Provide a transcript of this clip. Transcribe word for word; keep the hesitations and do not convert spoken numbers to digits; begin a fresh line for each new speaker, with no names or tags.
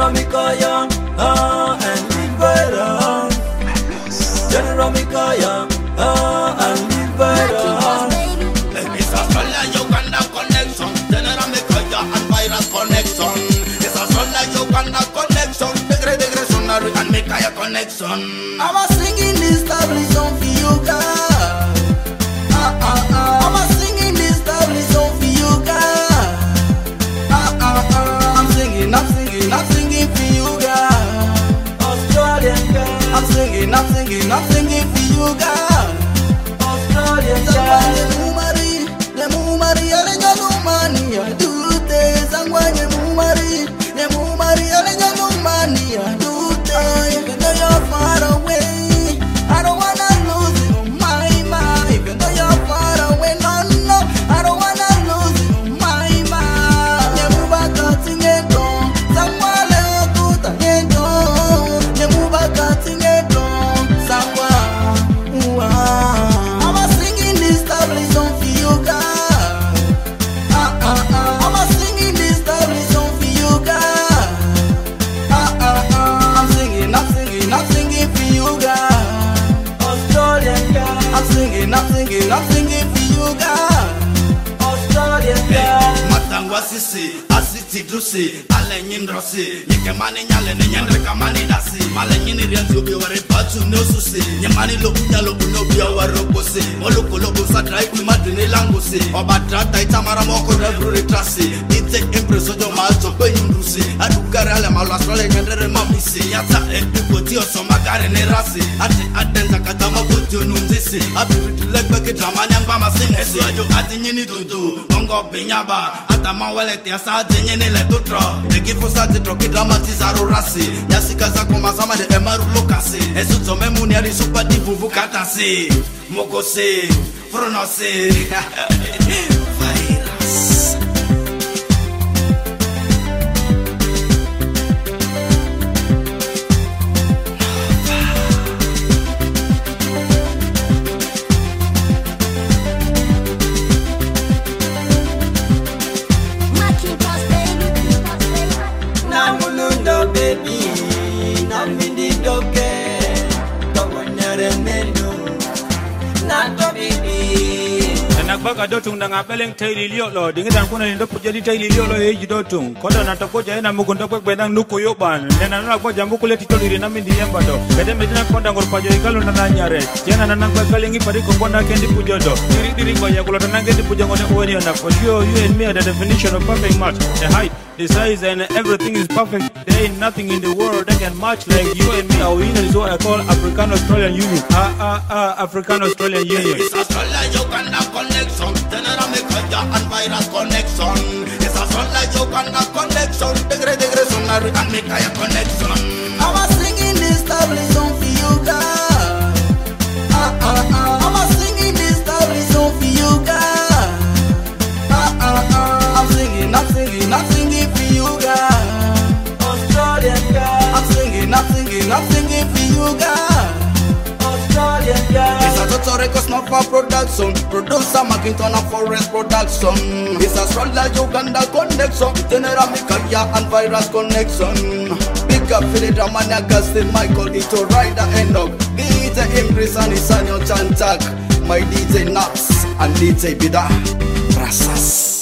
General Mikaya, ah, and Libera. General Mikaya, ah, and Libera.
It's a Sola Uganda connection. General Mikaya and virus connection. It's a Sola Uganda connection. Degre degre sonari and Mikaya connection.
I'm a singing this lovely song for you, God. Ah ah ah. I'm a singing this lovely song for you, God. Ah ah ah. I'm singing, I'm singing, I'm singing for you, God.
Australian girl.
I'm singing, I'm singing, I'm singing for you, God.
Australian girl.
Zangwanye mumari, ne mumari alenya lumani ya dute. Zangwanye mumari, ne mumari alenya lumani ya dute. Even though you're far away, I don't wanna lose you, my my. Even though you're far away, no no, I don't wanna lose you, my my. Ne mubakati ngendo, zangwale okuta ngendo. Ne mubakati ngendo, zangwa. I'm a singing this lovely song for you, God. Ah ah ah. I'm a singing this lovely song for you, God. Ah ah ah. I'm singing, I'm singing, I'm singing for you, God.
Australian girl.
I'm singing, I'm singing, I'm singing for you, God.
Australian girl.
Matangwa sisi, asiti dusi, ale nyindrosi. Nyeke mani nyale ne nyendre kamani dasi. Male nyini rianzi ubi wari patu no susi. Nyemani loku nyalo kuno biya waro se. Moluko loko sadra iku madini lango se. Oba trata itamara moko revru retrasi. Ite impreso jo macho pe yundusi. Adukare ale malo astrale nyendre mamisi. Yata epi koti oso magare ne rasi. Ate adenta katama koti onunzisi. Abiriti legbe ke dramani ambama sinesi. Ajo ati nyini dudu, ongo binyaba. Atama wele tia sa ati nyini le tutro. Eki fusa titro ki dramatizaru rasi. Nyasika za kumasama de emaru lokasi. Esu tome muni ari super divu vukatasi. Moko se, frono se. Virus.
Namulundo baby, namindi doke, tawanyare menu, nato baby.
Nakbaga dotung na ngapeleng taili liyo lo dingitan kuna nindo pujadi taili liyo lo heji dotung kodo natakoja ena mugunda kwek bedang nuko yoban nena nana kwa jambu kule titoliri na mindi yemba do bede medina konda ngorpajo ikalu na nanyare jena nana kwa kalingi pariko konda kendi pujodo diri diri kwa ya kulata nangendi pujangone uweni ona for you you and me are the definition of perfect match the height the size and everything is perfect there ain't nothing in the world that can match like you and me our union is what I call African Australian Union ah ah ah African Australian Union.
It's Australia Uganda connection. General Mikaya and virus connection. It's a Sola Uganda connection. Degre degre sonari and Mikaya connection.
I'm a singing this lovely song for you, God. Ah ah ah. I'm a singing this lovely song for you, God. Ah ah ah. I'm singing, I'm singing, I'm singing for you, God.
Australian girl.
I'm singing, I'm singing, I'm singing for you, God.
Australian girl.
It's a Toto Records not for production. Producer Macinton and Forest production. It's a Sola Uganda connection. General Mikaya and virus connection. Big up for the Dramani Augustine, Michael Ito, Rider Enoch, D J Impress and Isanyo Chantak, my D J Naps and D J Bida Rasas.